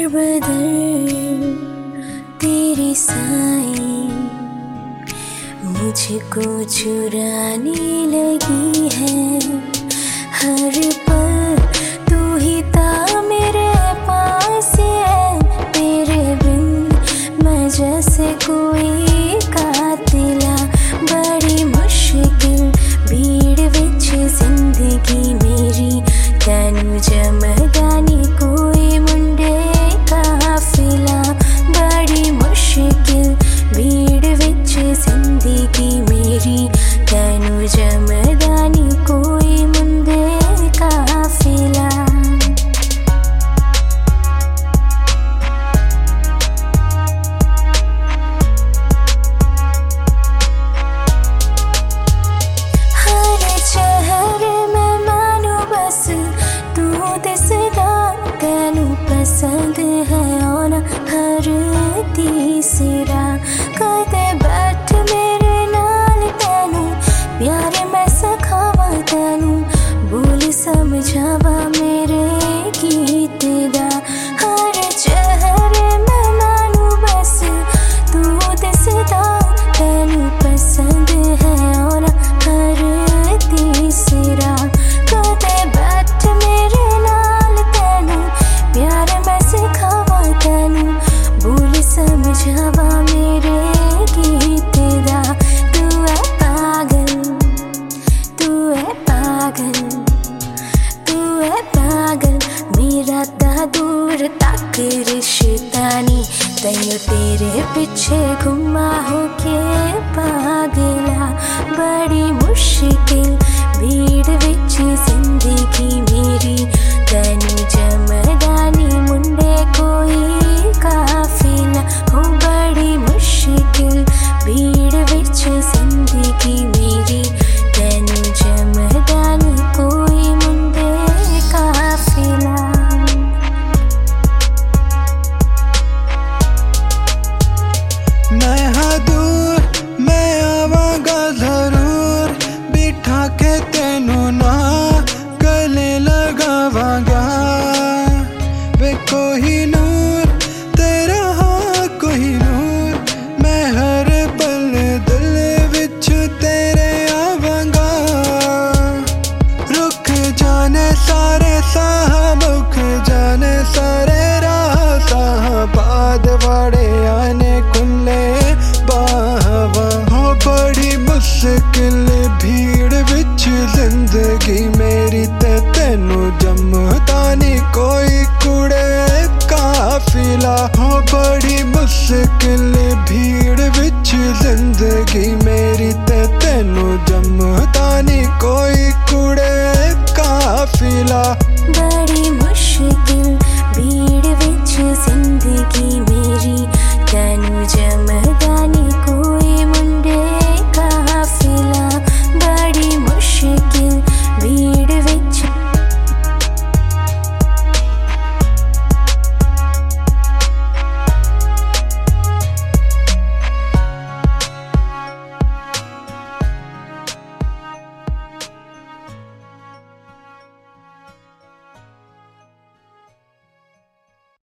बदर तेरी साई मुझको चुराने लगी है। हर पल तू ही था मेरे पास है, तेरे बिन मैं जैसे कोई कातिला। बड़ी मुश्किल भीड़ विच जिंदगी मेरी, तैनू जमदानी कोई मुंडे काफिला। बड़ी मुश्किल भीड़ विच जिंदगी मेरी, तैनू जमदानी कोई मुंडे काफिला। हर चेहरे में मानो बस तू दिसदा, तैनू पसंद है होना हर तीसरा। कदे बैठ मेरे नाल तैनू प्यार मैं सखावा, तैनू बोल समझावा मेरे गीत दा। हर चेहरे में मानू बस तू दिसदा, तैनू पसंद है होना हर तीसरा। कदे बैठ मेरे नाल तैनू प्यार मैं सिखावा, तैनू बोल समझावा मेरे गीत दा। तू है पागल, तू है पागल, तू है पागल मेरा ता दूर तक रिश्ता नी। तैनू तेरे पिछे घुमा होके पागला। बड़ी मुश्किल भीड़ विच जिंदगी मेरी,